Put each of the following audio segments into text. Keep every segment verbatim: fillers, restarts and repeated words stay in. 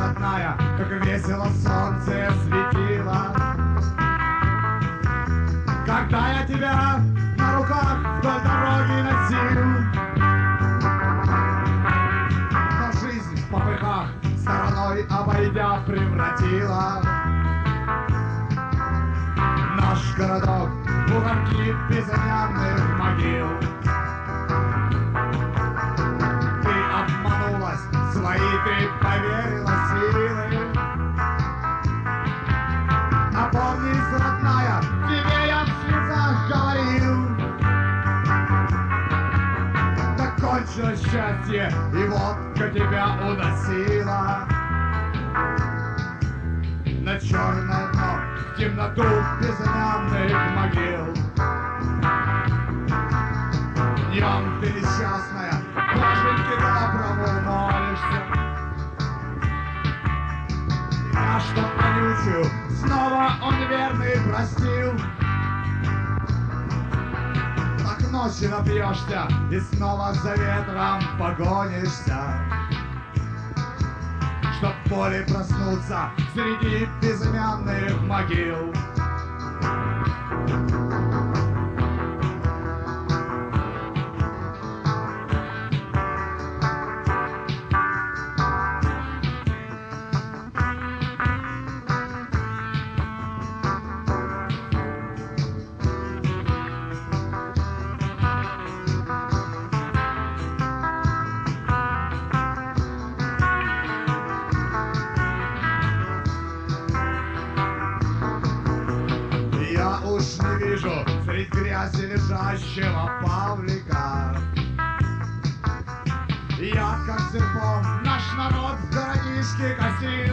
родная, как весело солнце светило. Когда я тебя на руках вдоль дороги носил, но жизнь в попыхах стороной обойдя превратила наш городок в угольки безымянных могил. Ты обманулась, в свои ты поверила силы. Опомнись, родная, тебе я в слезах говорил. Так кончилось счастье, и водка тебя уносила на черное дно, в темноту безымянных могил. Днем ты несчастная, Боженьке доброму молишься. Я, чтоб вонючую снова он верный простил. Так ночью напьешься и снова за ветром погонишься, чтоб в поле проснуться среди безымянных могил. Уж не вижу средь грязи лежащего Павлика. Я, как серпом, наш народ в городишке косил.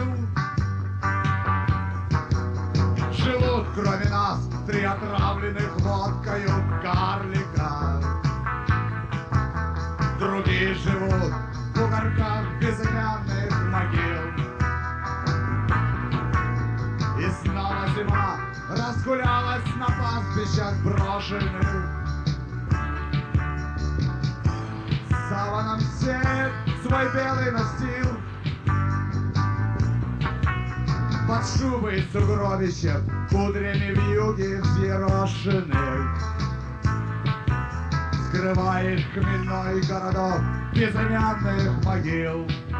Живут, кроме нас, три отравленных водкою карлика. Другие живут в угорках безымянных могил. И снова зима разгулялась на пастбищах брошенных. Саваном сеет свой белый настил. Под шубой сугробищев, кудрями вьюги взъерошенных, скрывает хмельной городок безымянных могил.